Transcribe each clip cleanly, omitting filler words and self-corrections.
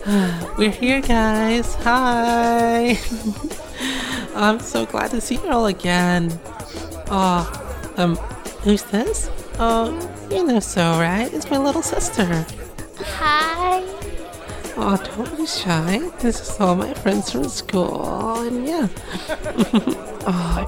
We're here, guys. Hi. I'm so glad to see you all again. Oh, who's this? Oh, you know so, right? It's my little sister. Hi. Oh, don't be shy. This is all my friends from school, and yeah. Oh,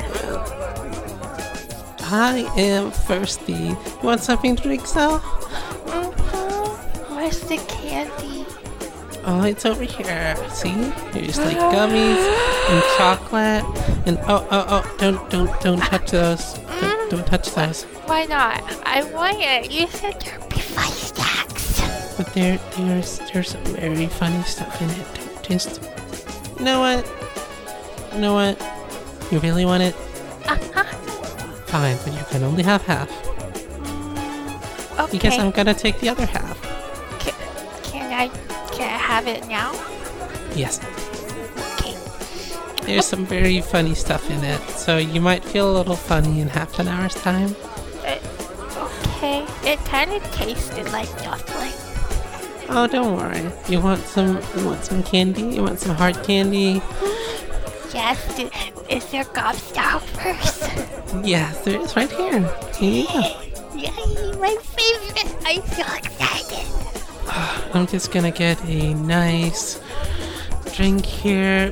I am thirsty. You want something to drink, Sal? Where's the candy? Oh, it's over here. See? There's like gummies and chocolate and don't touch those. Don't touch those. Why not? I want it. You said there'd be fun snacks. But there's some very funny stuff in it. Don't just. You know what? You really want it? Fine, but you can only have half. Okay. Because I'm gonna take the other half. Can I have it now? Yes. Okay. There's some very funny stuff in it, so you might feel a little funny in half an hour's time. Okay. It kind of tasted like nothing. Oh, don't worry. You want some candy? You want some hard candy? Yes. Is there gobstoppers? Yes, there is right here. Here you go. Yay, my favorite. I'm so excited. I'm just gonna get a nice drink here.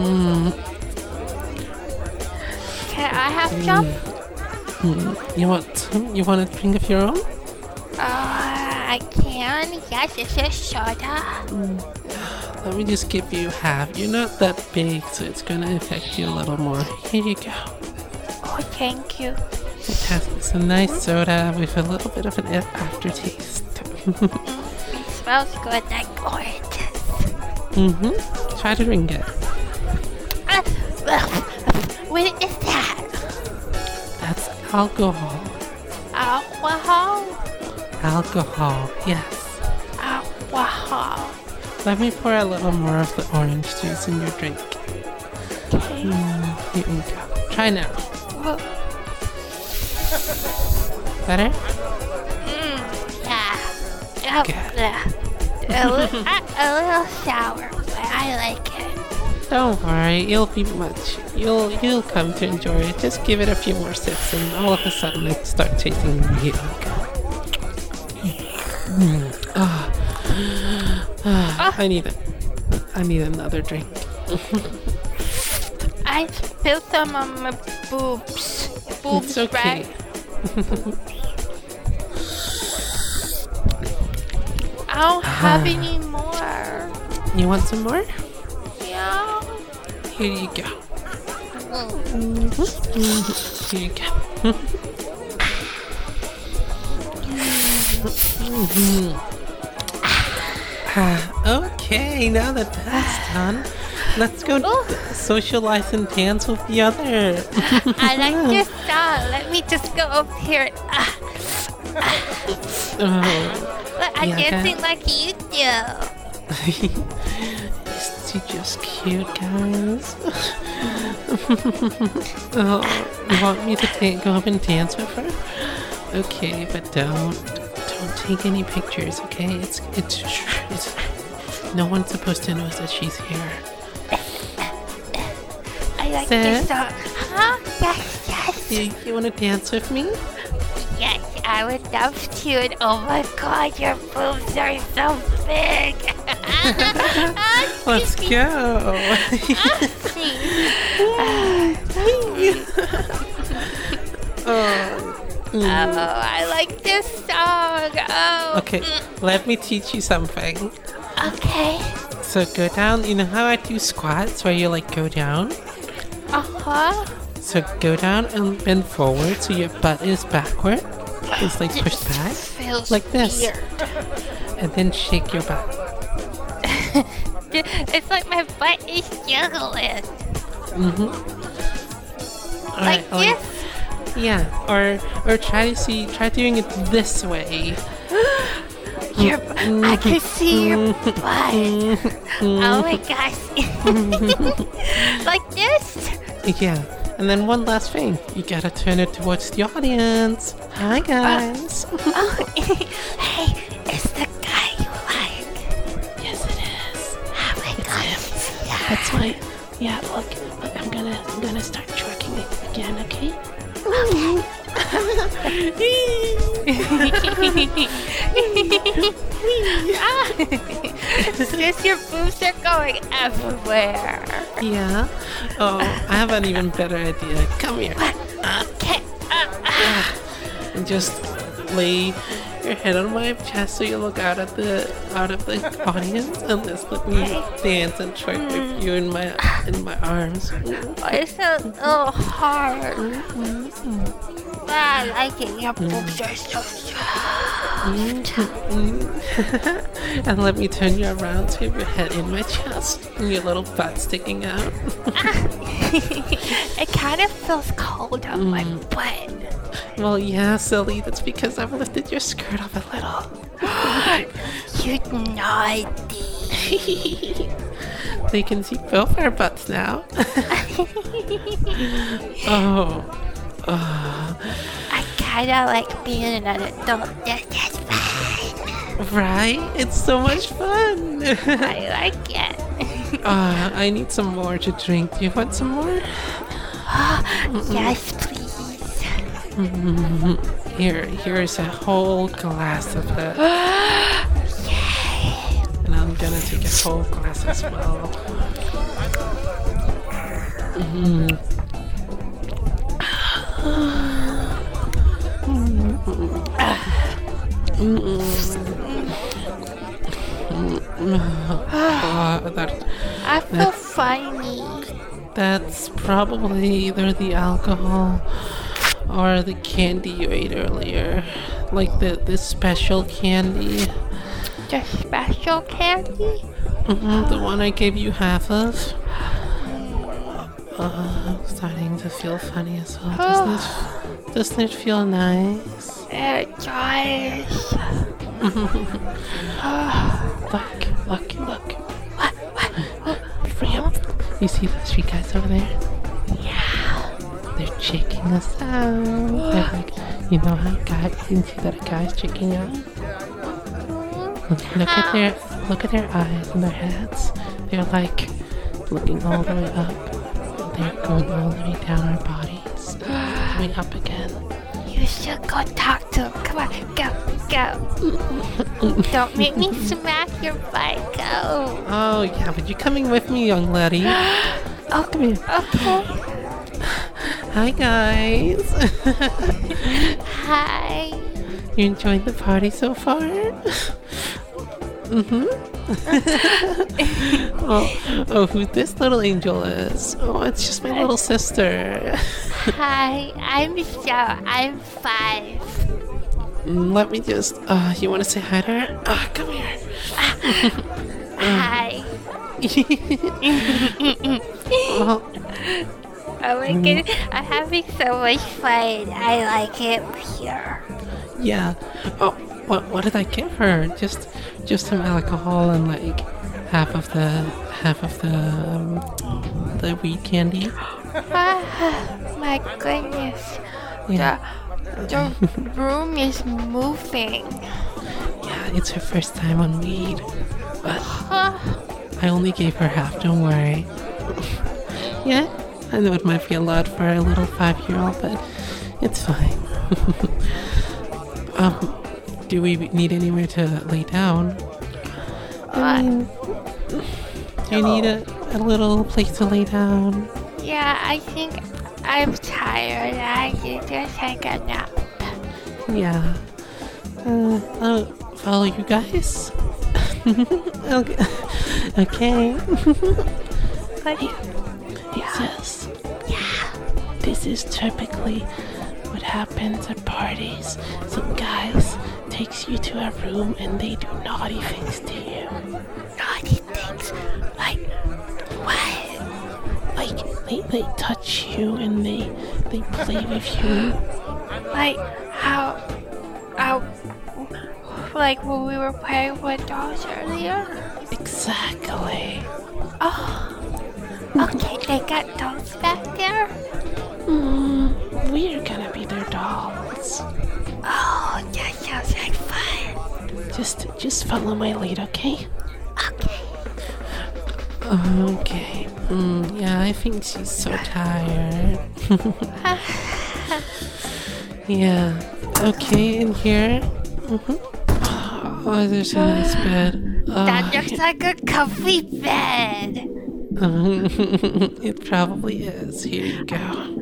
Can I have some? You want some? You want a drink of your own? I can. Yes, it's a soda. Let me just give you half. You're not that big, so it's gonna affect you a little more. Here you go. Oh, thank you. It's a nice soda with a little bit of an aftertaste. It smells good like oranges. Try to drink it. What is that? That's alcohol. Alcohol? Alcohol, yes. Alcohol. Let me pour a little more of the orange juice in your drink. Okay. Here we go. Try now. Well, Better? yeah. Oh, Good. a little sour, but I like it. Don't worry, you'll come to enjoy it. Just give it a few more sips and all of a sudden it starts tasting really good. I need another drink. I spilled some on my boobs. It's okay. Right? I don't have any more. You want some more? Yeah. Here you go. Here you go. Okay, now that that's done, let's go socialize and dance with the other. I like this song. Let me just go up here. I'm dancing like you do. You're just cute, guys. Oh, you want me to go up and dance with her? Okay, but don't take any pictures, okay? It's no one's supposed to know that she's here. I like this song. Huh? Yes. You want to dance with me? Yes, I would love to. And oh my god, your boobs are so big. Let's go. Oh, I like this song. Oh. Okay, let me teach you something. Okay. So go down. You know how I do squats where you like go down? Uh-huh. So go down and bend forward so your butt is backward. It's like pushed back. Feels Like this. weird. And then shake your butt. It's like my butt is juggling. Like this? Yeah, or try doing it this way. I can see your butt. Oh my gosh. Like this? Yeah, and then one last thing. You gotta turn it towards the audience. Hi, guys. Oh, hey, it's the guy you like. Yes, it is. That's my. Yeah, look. I'm gonna start twerking it again, okay? Sis, your boobs are going everywhere. Yeah. Oh, I have an even better idea. Come here. Okay. And just lay your head on my chest so you look out of the audience, and just let me dance and twerk with you in my arms. It's a little hard. I like it. Your boobs are so soft. And let me turn you around so you have your head in my chest and your little butt sticking out. It kind of feels cold on my butt. Well, yeah, silly. That's because I've lifted your skirt up a little. You naughty. They can see both our butts now. Oh. I kind of like being an adult. That's fine. Right? It's so much fun. I like it. I need some more to drink. Do you want some more? Yes, please. Here's a whole glass of it. Yay. And I'm gonna take a whole glass as well. I feel funny. That's probably either the alcohol or the candy you ate earlier. Like this special candy. The special candy? The one I gave you half of. I'm starting to feel funny as well. Doesn't it feel nice? It does. Look. What? Free up. You see those three guys over there? Yeah. They're checking us out. They're like, you know how guys, you can see that a guy's checking out? Look at their eyes and their heads. They're like looking all the way up. They're going all the way down our bodies. Coming up again. You should go talk to him. Come on, go. Don't make me smack your butt. Go. Oh yeah, but you're coming with me, young lady. Oh, come here. Okay. Hi guys. Hi. You enjoying the party so far? Oh, who this little angel is? Oh, it's just my little sister. Hi, I'm Michelle. I'm 5. Let me just. You want to say hi to her? Come here. Hi. Well, Oh my goodness, I'm having so much fun. I like it here. yeah. Oh, what did I give her? Just some alcohol and like half of the weed candy. My goodness. Yeah. The room is moving. Yeah, it's her first time on weed. But I only gave her half, don't worry. Yeah, I know it might be a lot for a little 5-year-old, but it's fine. Do we need anywhere to lay down? I mean, do you need a little place to lay down? Yeah, I think I'm tired. I need to take a nap. Yeah. I'll follow you guys. Okay. Hey, sis. Yeah. This is typically what happens at parties. Some guys takes you to a room and they do naughty things to you. Naughty things? Like what? Like they touch you and they play with you. Like how like when we were playing with dolls earlier? Exactly. Oh. Okay, they got dolls back there? We're gonna be their dolls. Oh, that sounds like fun. Just follow my lead, okay? Okay. Okay. Yeah, I think she's so tired. Yeah. Okay, in here. Oh, there's a nice bed. That looks like a comfy bed. It probably is. Here you go.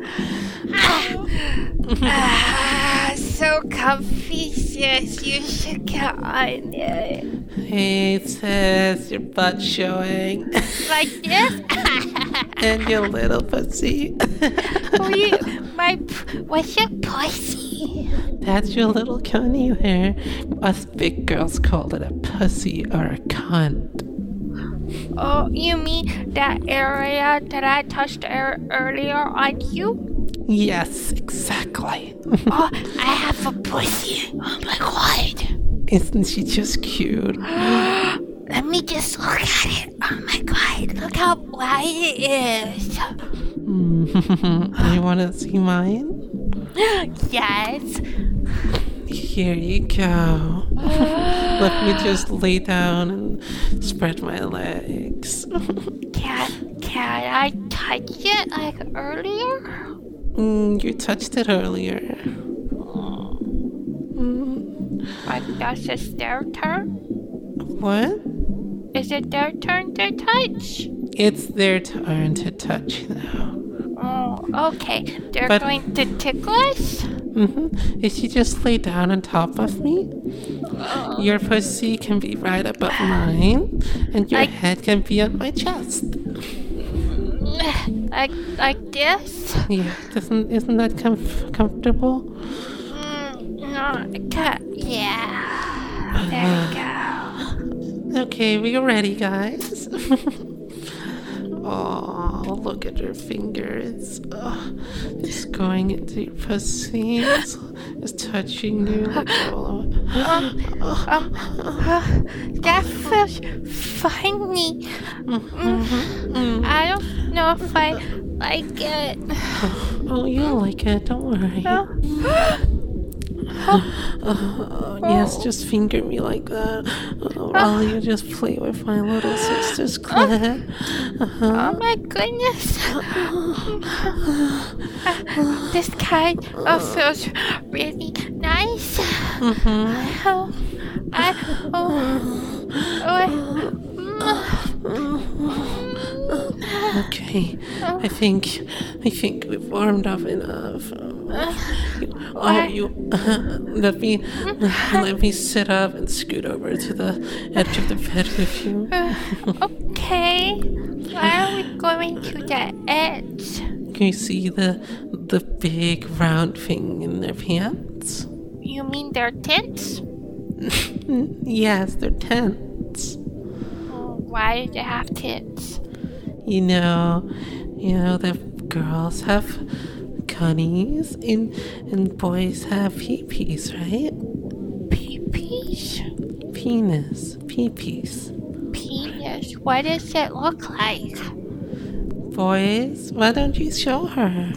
So comfy, sis. You should get on it. Hey, sis, your butt showing. Like this? And your little pussy. What's your pussy? That's your little cunny hair. Us big girls call it a pussy or a cunt. Oh, you mean that area that I touched earlier on you? Yes, exactly. Oh, I have a pussy. Oh my god. Isn't she just cute? Let me just look at it. Oh my god, look how wide it is. You want to see mine? Yes. Here you go. Let me just lay down and spread my legs. Can I touch it like earlier? You touched it earlier. Like that's it's their turn? What? Is it their turn to touch? It's their turn to touch now. Oh, okay. They're But- going to tickle us? If you just lay down on top of me, your pussy can be right above mine, and your head can be on my chest. Like this? Yeah, isn't that comfortable? Yeah. There we go. Okay, we are ready, guys. Oh, look at your fingers. It's going into your pussy. It's touching you like all over. That feels funny. I don't know if I like it. Oh, you'll like it. Don't worry. Yes, just finger me like that. While you just play with my little sister's clit. Oh my goodness. This kind of feels really nice. Okay, I think we've warmed up enough. Let me sit up and scoot over to the edge of the bed with you. Okay. Why are we going to the edge? Can you see the big round thing in their pants? You mean their tits? Yes, they're tents. Why do they have tits? You know that girls have cunnies and boys have pee-pees, right? Pee-pees? Penis. Pee-pees. Penis? What does it look like? Boys, why don't you show her?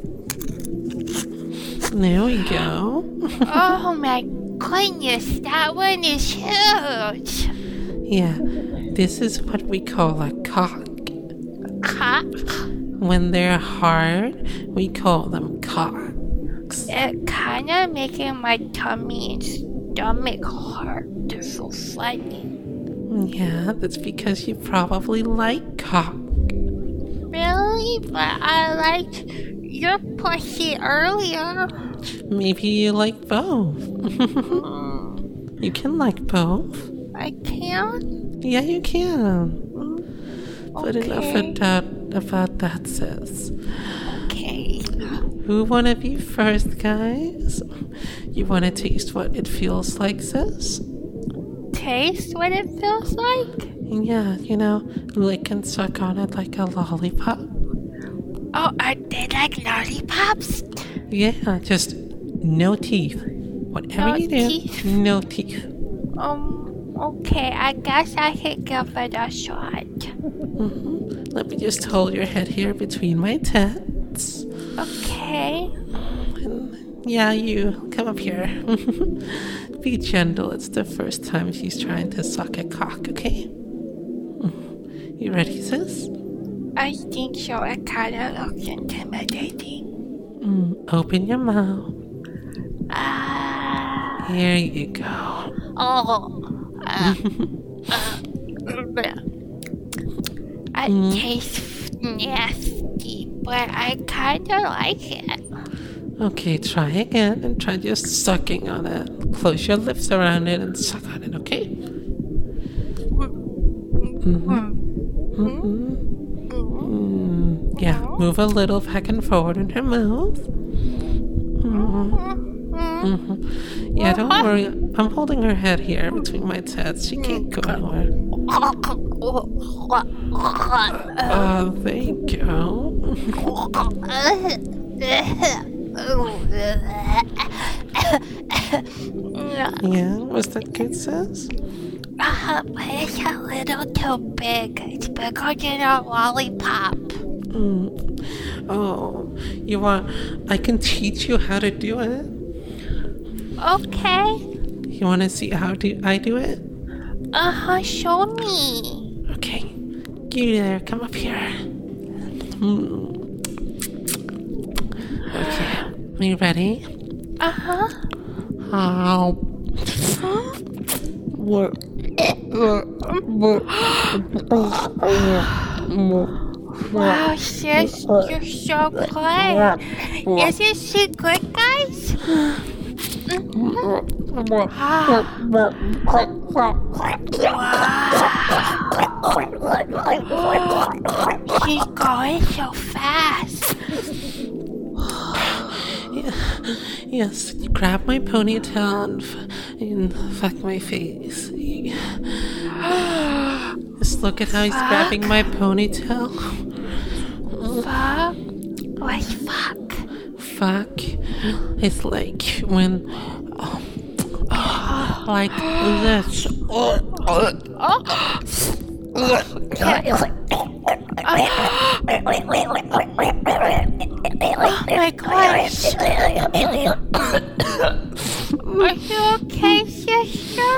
There we go. Oh my goodness, that one is huge. Yeah, this is what we call a cock. Cock? When they're hard, we call them cocks. It kind of making my tummy and stomach hurt. They're so funny. Yeah, that's because you probably like cock. Really? But I liked your pussy earlier. Maybe you like both. You can like both. I can? Yeah, you can. But enough Okay. about that, sis. Okay. Who wanna be first, guys? You wanna taste what it feels like, sis? Taste what it feels like? Yeah, lick and suck on it like a lollipop. Oh, are they like lollipops? Yeah, just no teeth. Whatever No you do, teeth? no teeth. Okay, I guess I can give it a shot. Let me just hold your head here between my tits. Okay. Yeah, you come up here. Be gentle. It's the first time she's trying to suck a cock, okay? You ready, sis? I think so. It kind of looks intimidating. Open your mouth. Here you go. It tastes nasty, but I kind of like it. Okay, try again and try just sucking on it. Close your lips around it and suck on it, okay? Yeah, move a little back and forward in her mouth. Yeah, don't worry. I'm holding her head here between my tits. She can't go anywhere. There you go. Yeah, was that good, sis? But it's a little too big. It's bigger than a lollipop. Oh, you want... I can teach you how to do it. Okay. You want to see how I do it? Show me. Okay. You there, come up here. Okay, are you ready? Wow, sis, you're so good. Isn't she good, guys? She's going so fast. Yes, you grab my ponytail and fuck my face. Just look at how he's grabbing my ponytail. Fuck? What's fuck? Fuck. It's like when... like this. Oh my gosh. Are you okay, sister?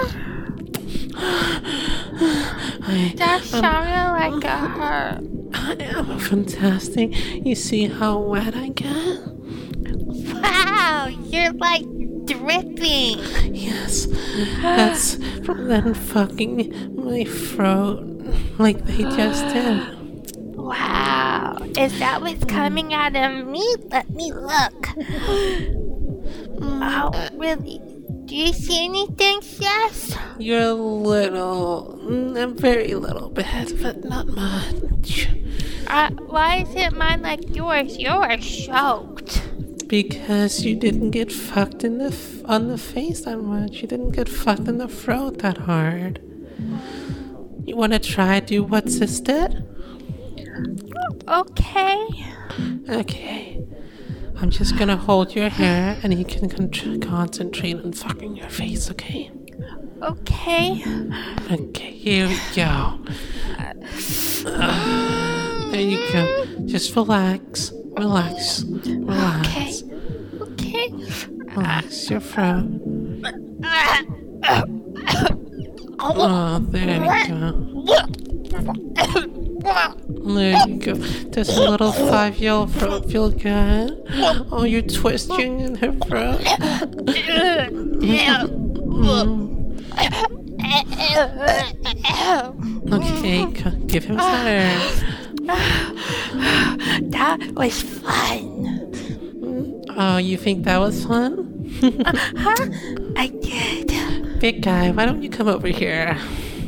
That sounded like it hurt. I am fantastic. You see how wet I get? Wow, you're like dripping. Yes, that's from them fucking my throat like they just did. Wow, is that what's coming out of me? Let me look. Oh, really? Do you see anything, sis? You're a little, a very little bit, but not much. Why isn't mine like yours? Yours soaked. Because you didn't get fucked on the face that much. You didn't get fucked in the throat that hard. You want to try do what sis did? Okay. Okay. I'm just gonna hold your hair and you can concentrate on fucking your face, okay? Okay. Okay, here we go. There you go. Just relax. Relax. Relax. Okay. Relax your throat. Oh, there you go. There you go. Does a little 5-year-old throat feel good? Oh, you're twisting in her throat. Okay, give him some air. That was fun. Oh, you think that was fun? I did. Big guy, why don't you come over here?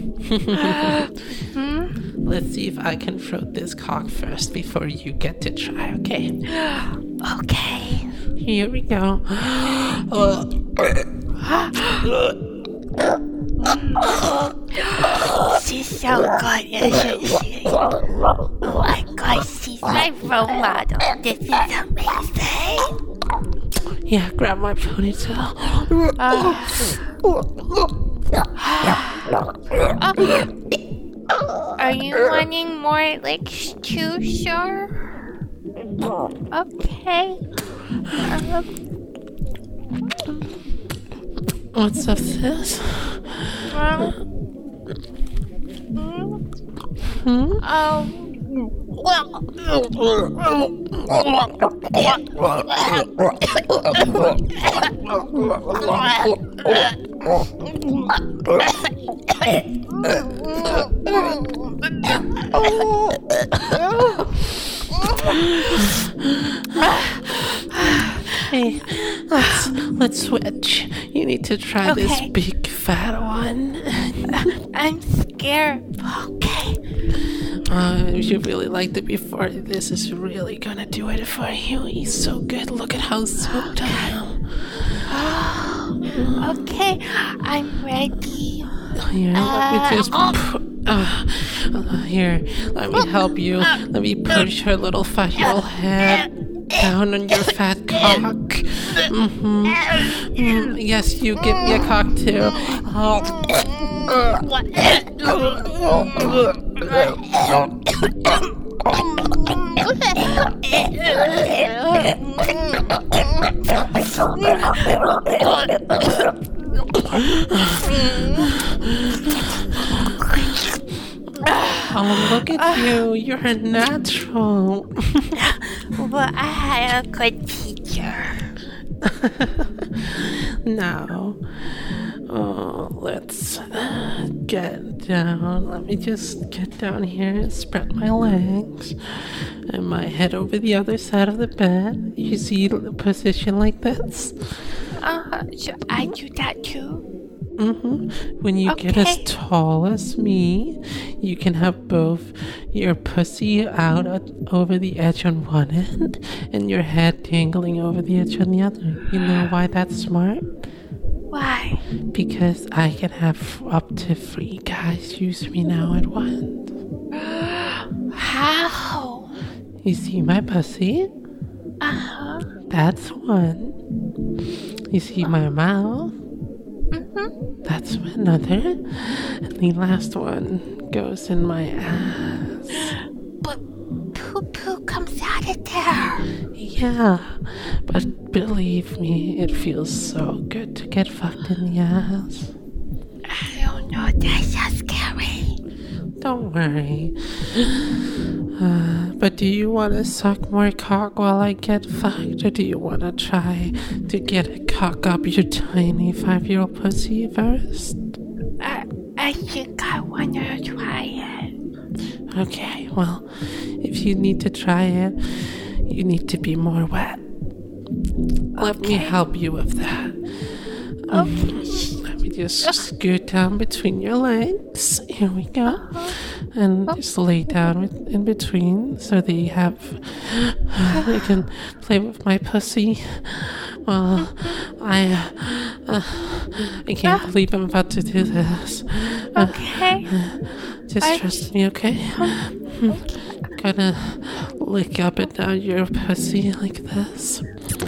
Let's see if I can throat this cock first before you get to try, okay? Okay. Here we go. She's so good, isn't she? Oh my gosh, she's my role model. This is amazing. Yeah, grab my ponytail. Are you wanting more licks too, sir? Okay. What's up, sis? Hey, let's switch. You need to try this big fat one. I'm scared. Okay. You really liked it before. This is really gonna do it for you. He's so good. Look at how soaked I am. Okay, I'm ready. Here, let me just. Here, let me help you. Let me push her little 5-year-old head down on your fat cock. Yes, you give me a cock too. Oh, look at you. You're a natural. Well, I had a good teacher. Now, let's get down. Let me just get down here and spread my legs and my head over the other side of the bed. You see the position like this? So I do that too? When you get as tall as me, you can have both your pussy out over the edge on one end and your head dangling over the edge on the other. You know why that's smart? Why? Because I can have up to 3 guys use me now at once. How? You see my pussy? That's one. You see my mouth? That's another. And the last one goes in my ass. But poo-poo comes out of there. Yeah, but believe me, it feels so good to get fucked in the ass. I don't know, that's so scary. Don't worry. But do you want to suck more cock while I get fucked? Or do you want to try to get a cock up your tiny 5-year-old pussy first? I think I want to try it. Okay, well, if you need to try it, you need to be more wet. Let me help you with that. Let me just scoot down between your legs. Here we go. And just lay down in between so that you can play with my pussy. Well, I can't believe I'm about to do this. Okay. Just trust me, okay? I'm gonna lick up and down your pussy like this.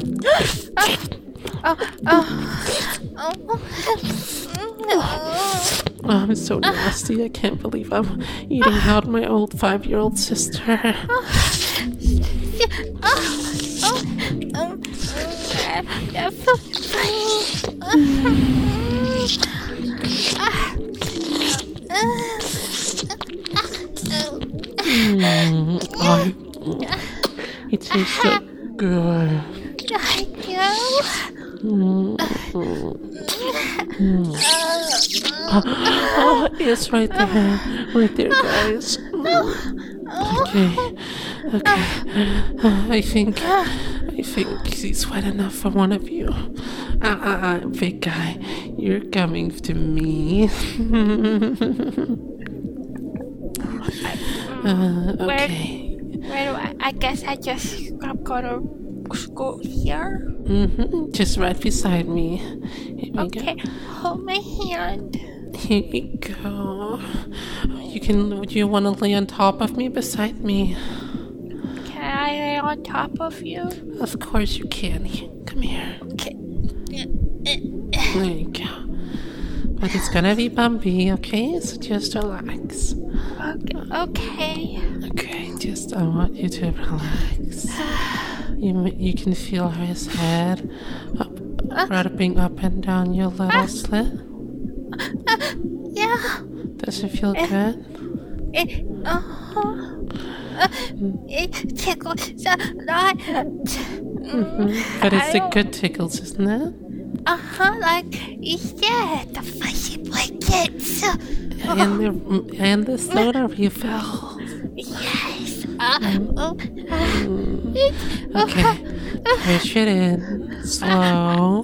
Oh, I'm so nasty. I can't believe I'm eating out my old 5-year-old sister. That's so funny. It tastes so good. I know. Oh, it's right there, guys. Okay. I think he's wet enough for one of you. Big guy, you're coming to me. Okay. Where do I guess I just gotta go here. Just right beside me. Here we Okay, hold my hand. go. Here you go. Do you want to lay on top of me, beside me? Can I lay on top of you? Of course you can. Come here. Okay. There you go. But it's gonna be bumpy, okay? So just relax. Okay. Okay, I want you to relax. You can feel his head rubbing up and down your little slit. Yeah. Does it feel good? It tickles a lot. But it's the good tickles, isn't it? Like you said, the fuzzy blankets. And the soda refill. Yes. Okay, push it in. Slow.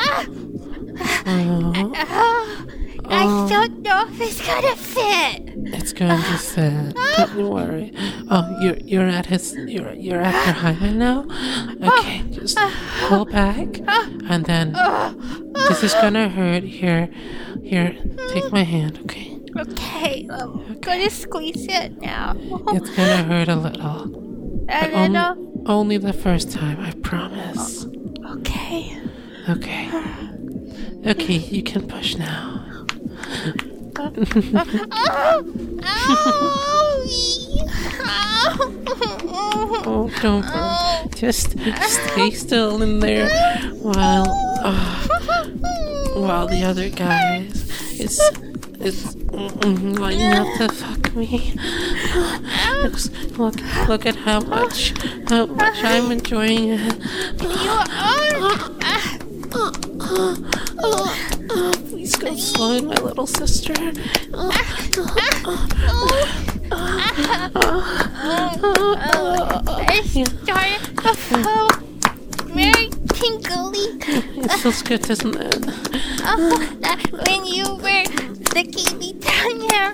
I don't know if it's gonna fit. It's going to fit. Don't worry. Oh, you're at your hymen now. Okay, just pull back, and then this is gonna hurt. Here, take my hand. Okay. Okay, I'm gonna squeeze it now. It's gonna hurt a little. But only the first time, I promise. Okay. Okay. Okay, you can push now. Oh, don't worry. Just stay still in there while the other guy is lining up to fuck me. Look at how much I'm enjoying it. Please go slow, my little sister. It's starting to feel very tingly. It feels good, doesn't it? When you were sticking me down there.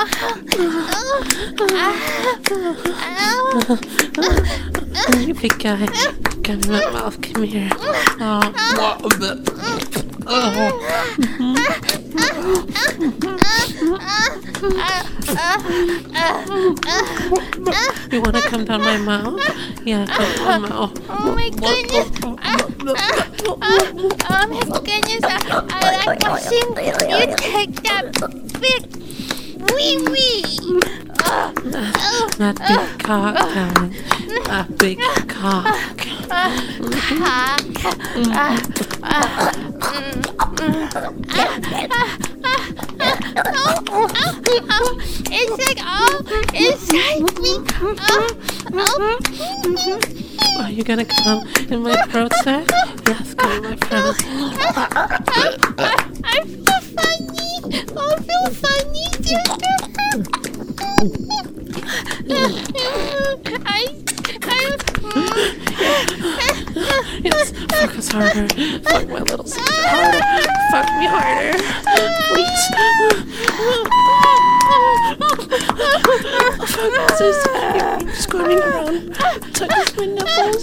You big guy. Come in my mouth. Come here. You want to come down my mouth? Yeah, come down my mouth. Oh my goodness. Oh my goodness. I like watching you take that big wee-wee. Not big cock, darling. A big cock. It's like all inside me. Are you gonna come in my throat, sir? Yes, come in my throat. I feel funny. I feel funny. Yes, fuck us harder. Fuck my little sister harder. Fuck me harder. Please. Fuck my sister. You're squirming around. Touches my nipples.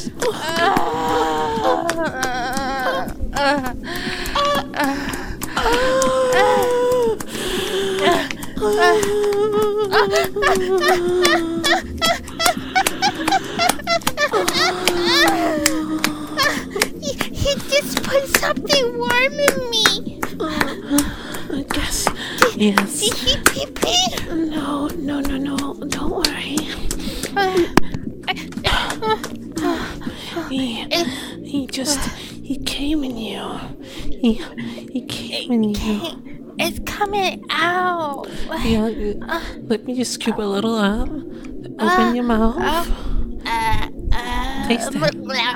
He just put something warm in me. I guess. Yes. Did he pee-pee? No. Don't worry. He came in you. He came in you. It's coming out. Yeah, let me just scoop a little up. Open your mouth. Taste it.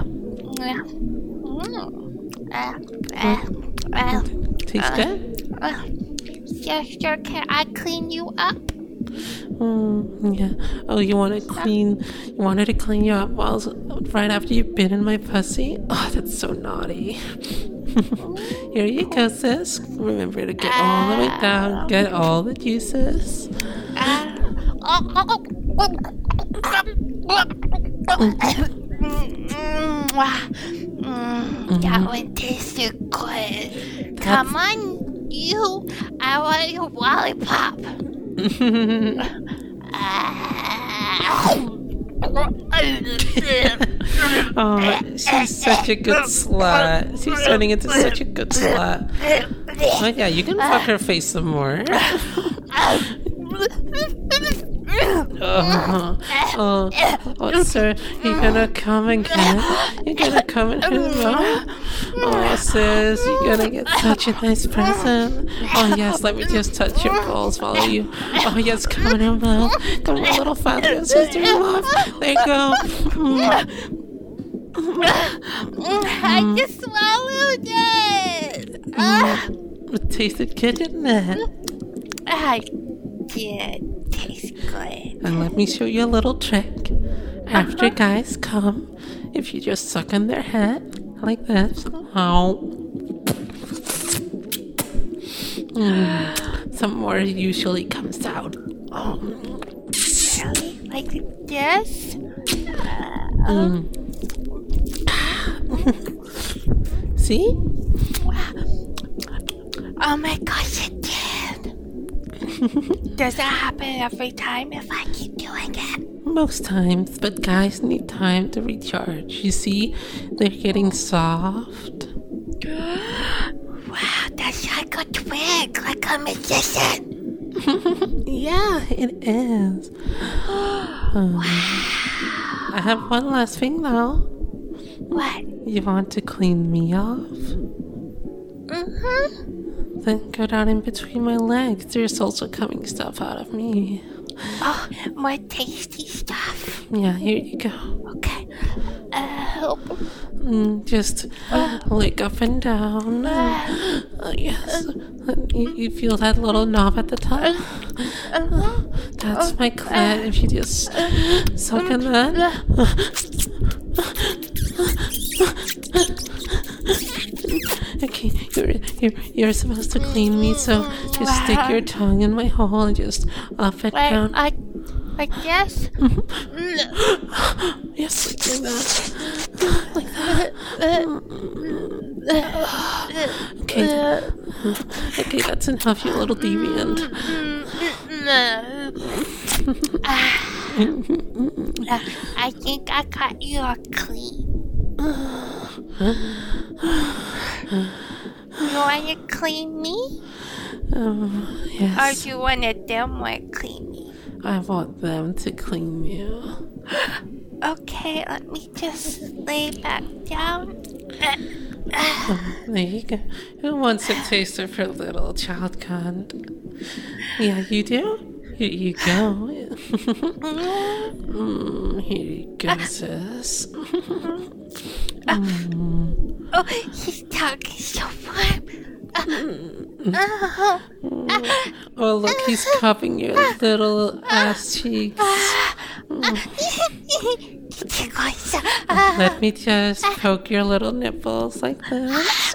Taste it? Sister, can I clean you up? Yeah. Oh, you wanted to clean you up right after you bit in my pussy? Oh, that's so naughty. Here you go, sis. Remember to get all the way down. Get all the juices. That one tasted good. Come on, you. I want your lollipop. Oh, she's such a good slut. She's turning into such a good slut. Oh yeah, you can fuck her face some more. Sir, you're gonna come again? You're gonna come and hit him up? Oh, sis, you're gonna get such a nice present. Oh, yes, let me just touch your balls while you. Oh, yes, come on in, love. Come on, little father and sister in love. There you go. I just swallowed it. It tasted good, didn't it? I did. Tastes good. And let me show you a little trick. After guys come, if you just suck on their head like this, some more usually comes out. Really? Like this? See? Oh my gosh, it did. Does that happen every time if I keep doing it? Most times, but guys need time to recharge. You see, they're getting soft. Wow, that's like a twig, like a magician. Yeah, it is. I have one last thing though. What? You want to clean me off? Then go down in between my legs. There's also coming stuff out of me. Oh, more tasty stuff. Yeah, here you go. Okay. Just lick up and down. Yes. You feel that little knob at the top? That's my clit. If you just suck on that. Okay, you're supposed to clean me, so just stick your tongue in my hole and just up and down. Like this? Yes, like that. Like that. Okay, that's enough, you little deviant. I think I got you all clean. You want to clean me? Yes. Or do you want them to clean me? I want them to clean you. Okay, let me just lay back down. There you go. Who wants a taster for little child cunt? Yeah, you do? Here you go. Here you go, sis. Oh, his tongue is so warm. Oh, look, he's cupping your little ass cheeks. Let me just poke your little nipples like this.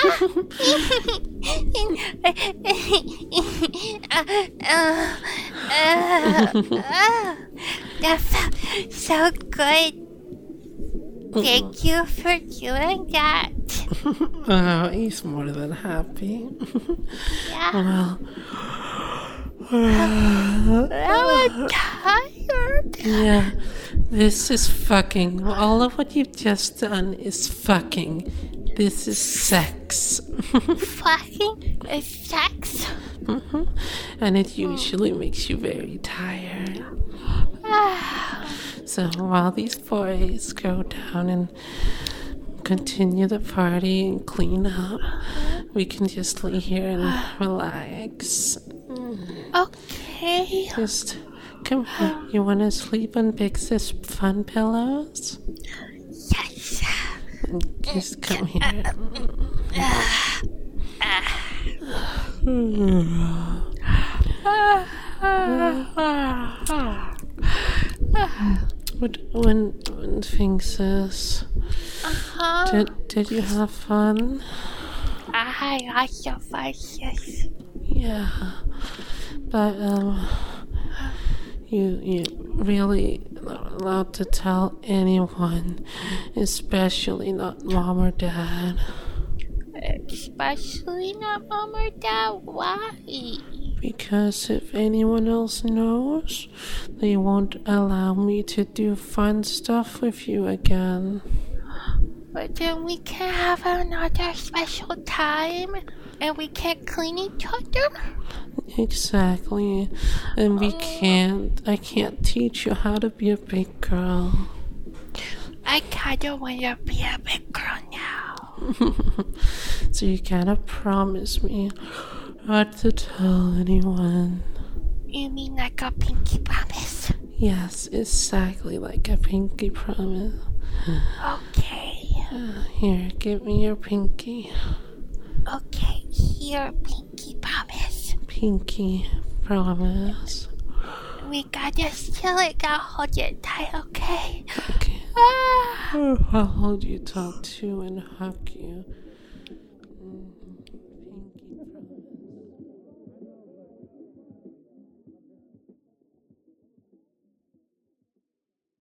That felt so good. Thank you for doing that. Oh, he's more than happy. Yeah. Well, I'm tired. yeah, this is fucking. All of what you've just done is fucking. This is sex. Fucking sex. And it usually makes you very tired. So while these boys go down and continue the party and clean up, we can just lay here and relax. Okay. Just come here. You want to sleep on Bix's fun pillows? Yes. Just come here. When things is, did you have fun? I had lots of fun, yes. Yeah, but you really not allowed to tell anyone, especially not mom or dad. Especially not mom or dad. Why? Because if anyone else knows, they won't allow me to do fun stuff with you again. But then we can't have another special time, and we can't clean each other. Exactly. And I can't teach you how to be a big girl. I kinda wanna be a big girl now. So you gotta promise me not to tell anyone. You mean like a pinky promise? Yes, exactly like a pinky promise. Okay. Here, give me your pinky. Okay, here, pinky promise. Pinky promise. We gotta still it, gotta hold it tight, okay? Okay. Ah. I'll hold you tight too and hug you.